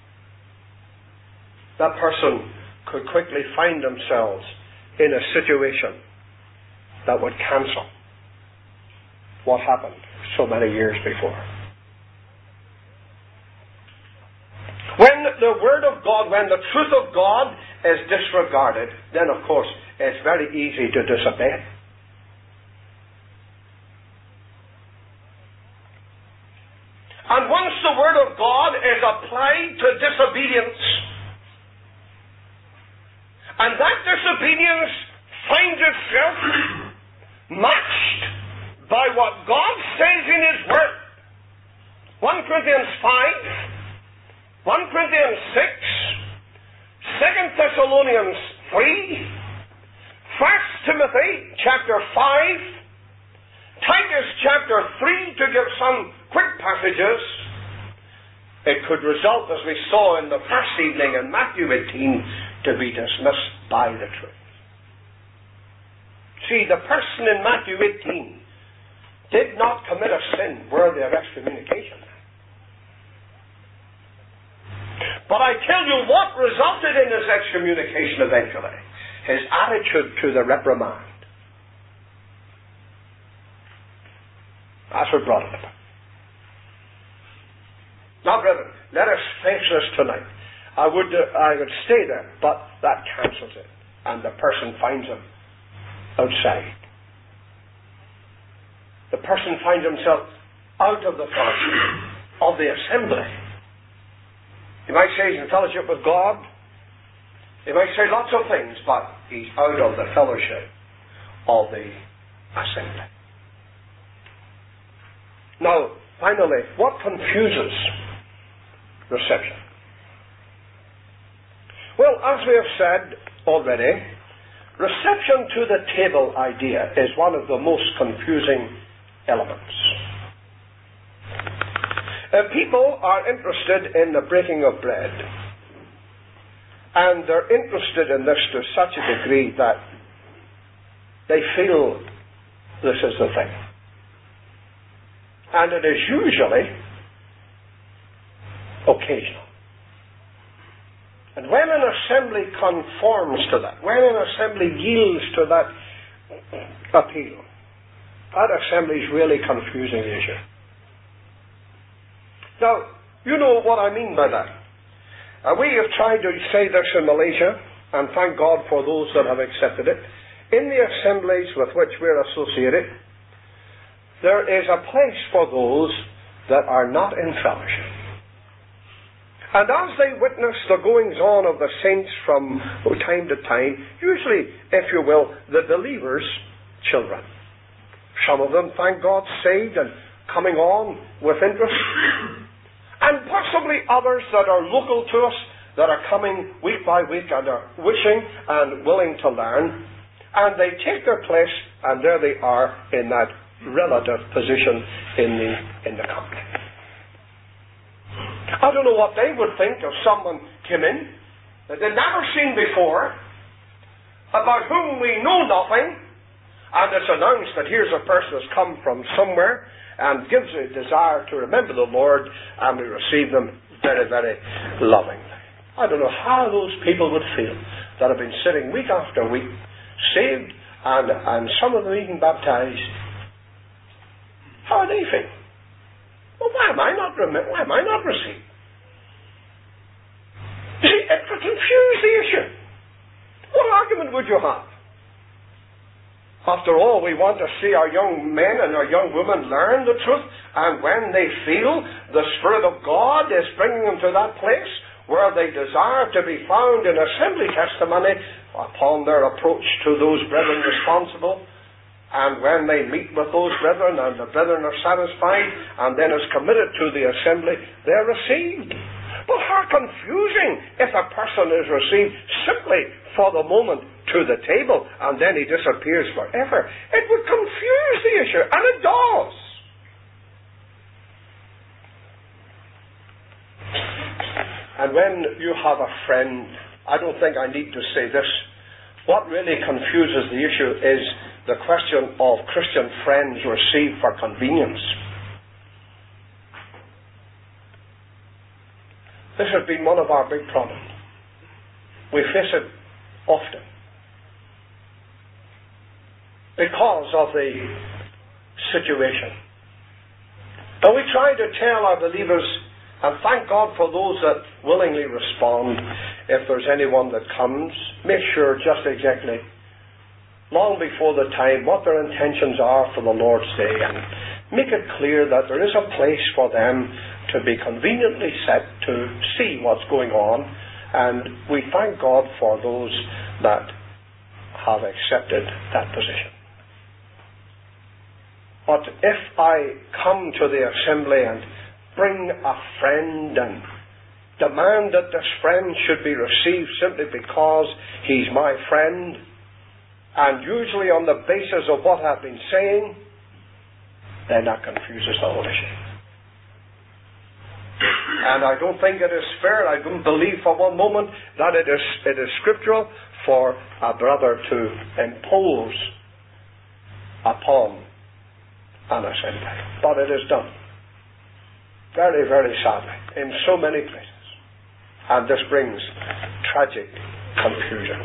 that person could quickly find themselves in a situation that would cancel what happened so many years before. When the Word of God, when the truth of God is disregarded, then of course it's very easy to disobey. And once the Word of God is applied to disobedience, and that disobedience finds itself matched by what God says in His Word, 1 Corinthians 5, 1 Corinthians 6, 2 Thessalonians 3, 1 Timothy chapter 5, Titus chapter 3, to give some quick passages, it could result, as we saw in the first evening in Matthew 18, to be dismissed by the truth. See, the person in Matthew 18 did not commit a sin worthy of excommunication. But I tell you what resulted in his excommunication eventually. His attitude to the reprimand. That's what brought it about. Now, brethren, let us face this tonight. I would stay there, but that cancels it. And the person finds him outside. The person finds himself out of the fellowship of the assembly. You might say he's in fellowship with God. You might say lots of things, but he's out of the fellowship of the assembly. Now, finally, what confuses reception? Well, as we have said already, reception to the table idea is one of the most confusing elements. People are interested in the breaking of bread, and they're interested in this to such a degree that they feel this is the thing. And it is usually occasional. And when an assembly conforms to that, when an assembly yields to that appeal, that assembly is really confusing the issue. Now, you know what I mean by that. We have tried to say this in Malaysia, and thank God for those that have accepted it. In the assemblies with which we're associated, there is a place for those that are not in fellowship. And as they witness the goings-on of the saints from time to time, usually, if you will, the believers' children. Some of them, thank God, saved and coming on with interest. And possibly others that are local to us, that are coming week by week and are wishing and willing to learn. And they take their place, and there they are in that relative position in the company. I don't know what they would think if someone came in that they'd never seen before, about whom we know nothing, and it's announced that here's a person who's come from somewhere and gives a desire to remember the Lord, and we receive them very, very lovingly. I don't know how those people would feel that have been sitting week after week, saved, and some of them even baptized. How are they feel? Well, why am I not received? You see, it could confuse the issue. What argument would you have? After all, we want to see our young men and our young women learn the truth, and when they feel the Spirit of God is bringing them to that place where they desire to be found in assembly testimony upon their approach to those brethren responsible, and when they meet with those brethren and the brethren are satisfied and then is committed to the assembly, they're received. But how confusing if a person is received simply for the moment to the table and then he disappears forever. It would confuse the issue, and it does. And when you have a friend, I don't think I need to say this, what really confuses the issue is the question of Christian friends received for convenience. This has been one of our big problems. We face it often because of the situation. And we try to tell our believers, and thank God for those that willingly respond, if there's anyone that comes, make sure just exactly, long before the time, what their intentions are for the Lord's Day, and make it clear that there is a place for them to be conveniently set to see what's going on, and we thank God for those that have accepted that position. But if I come to the assembly and bring a friend and demand that this friend should be received simply because he's my friend, and usually on the basis of what I've been saying, then that confuses the whole issue. And I don't think it is fair, I don't believe for one moment that it is scriptural for a brother to impose upon an assembly. But it is done. Very, very sadly, in so many places. And this brings tragic confusion.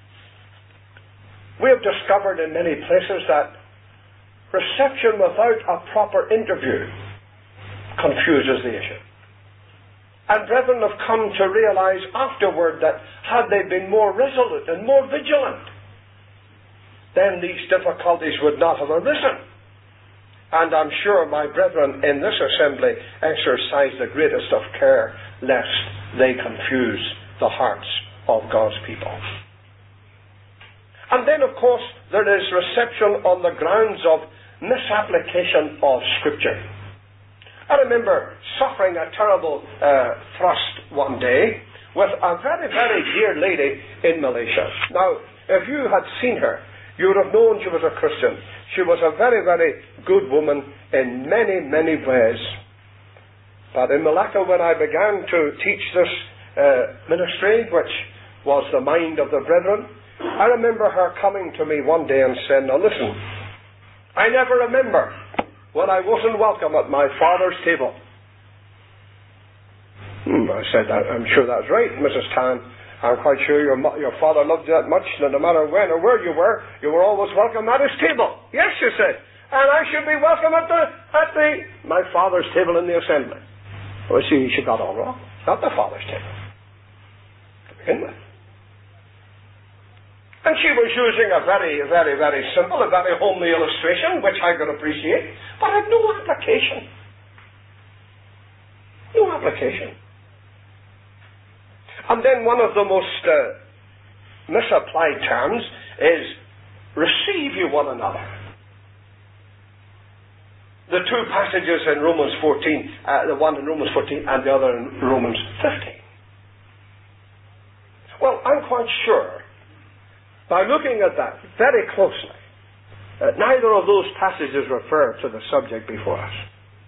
We have discovered in many places that reception without a proper interview confuses the issue. And brethren have come to realize afterward that had they been more resolute and more vigilant, then these difficulties would not have arisen. And I'm sure my brethren in this assembly exercise the greatest of care lest they confuse the hearts of God's people. And then, of course, there is reception on the grounds of misapplication of Scripture. I remember suffering a terrible thrust one day with a very, very dear lady in Malaysia. Now, if you had seen her, you would have known she was a Christian. She was a very, very good woman in many, many ways. But in Malacca, when I began to teach this ministry, which was the mind of the brethren, I remember her coming to me one day and saying, "Now listen, I never remember when I wasn't welcome at my father's table." I said, "I'm sure that's right, Mrs. Tan. I'm quite sure your father loved you that much, that no matter when or where you were always welcome at his table." "Yes," she said, "and I should be welcome at my father's table in the assembly." Well, she got all wrong. Not the father's table, to begin with. And she was using a very, very, very simple, a very homely illustration, which I could appreciate, but had no application. No application. And then one of the most misapplied terms is receive you one another. The two passages in Romans 14, the one in Romans 14 and the other in Romans 15. Well, I'm quite sure, by looking at that very closely, neither of those passages refer to the subject before us.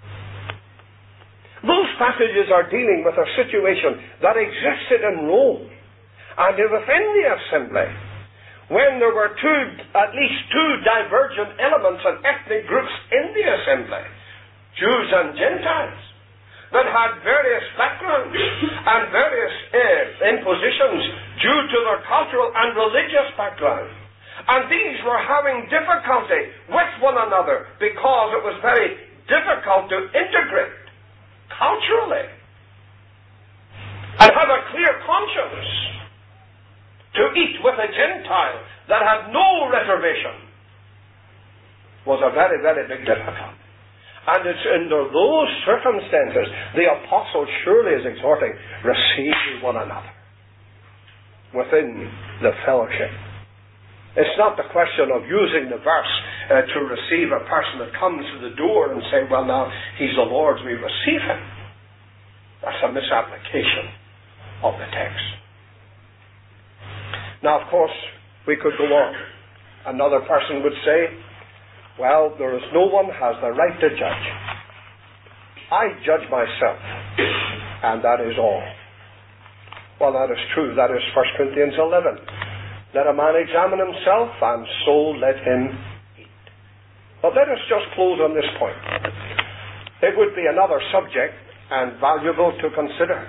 Those passages are dealing with a situation that existed in Rome and within the assembly, when there were at least two divergent elements and ethnic groups in the assembly, Jews and Gentiles, that had various backgrounds and various impositions due to their cultural and religious background. And these were having difficulty with one another because it was very difficult to integrate culturally and have a clear conscience. To eat with a Gentile that had no reservation was a very, very big difficulty. And it's under those circumstances the apostle surely is exhorting, receive one another within the fellowship. It's not the question of using the verse to receive a person that comes to the door and say, "Well, now he's the Lord's, we receive him." That's a misapplication of the text. Now, of course, we could go on. Another person would say, "Well, there is no one has the right to judge. I judge myself, and that is all." Well, that is true. That is 1 Corinthians 11. Let a man examine himself, and so let him eat. But let us just close on this point. It would be another subject and valuable to consider.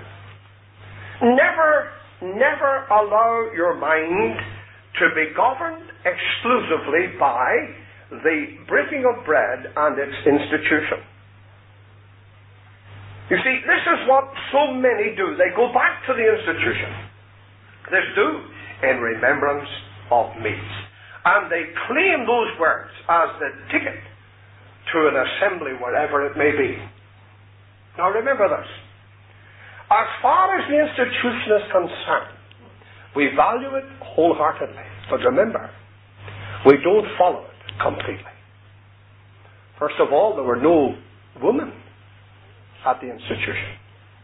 Never allow your mind to be governed exclusively by the breaking of bread and its institution. You see, this is what so many do. They go back to the institution. This do in remembrance of me. And they claim those words as the ticket to an assembly wherever it may be. Now remember this. As far as the institution is concerned, we value it wholeheartedly. But remember, we don't follow it completely. First of all, there were no women at the institution.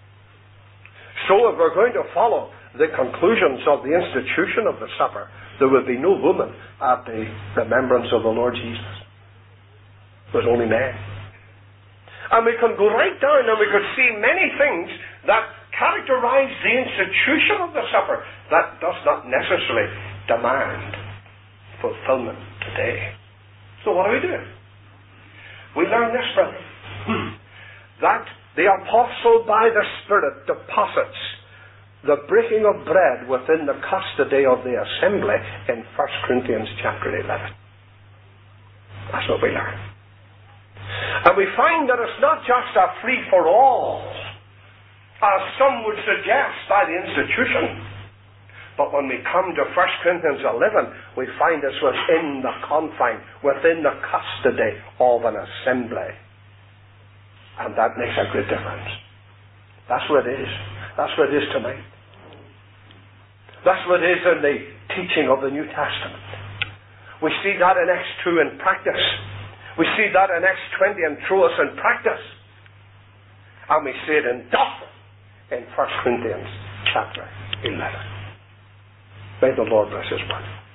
So if we're going to follow the conclusions of the institution of the supper, there will be no woman at the remembrance of the Lord Jesus. It was only men. And we can go right down and we could see many things that characterize the institution of the supper that does not necessarily demand fulfillment today. So what do we do? We learn this, brother, that the apostle by the Spirit deposits the breaking of bread within the custody of the assembly in 1 Corinthians chapter 11. That's what we learn. And we find that it's not just a free-for-all, as some would suggest by the institution. But when we come to 1 Corinthians 11, we find it's within the confine, within the custody of an assembly. And that makes a great difference. That's what it is. That's what it is tonight. That's what it is in the teaching of the New Testament. We see that in Acts 2 in practice. We see that in Acts 20 in Troas in practice. And we see it in doctrine in 1 Corinthians chapter 11. May the Lord bless His word.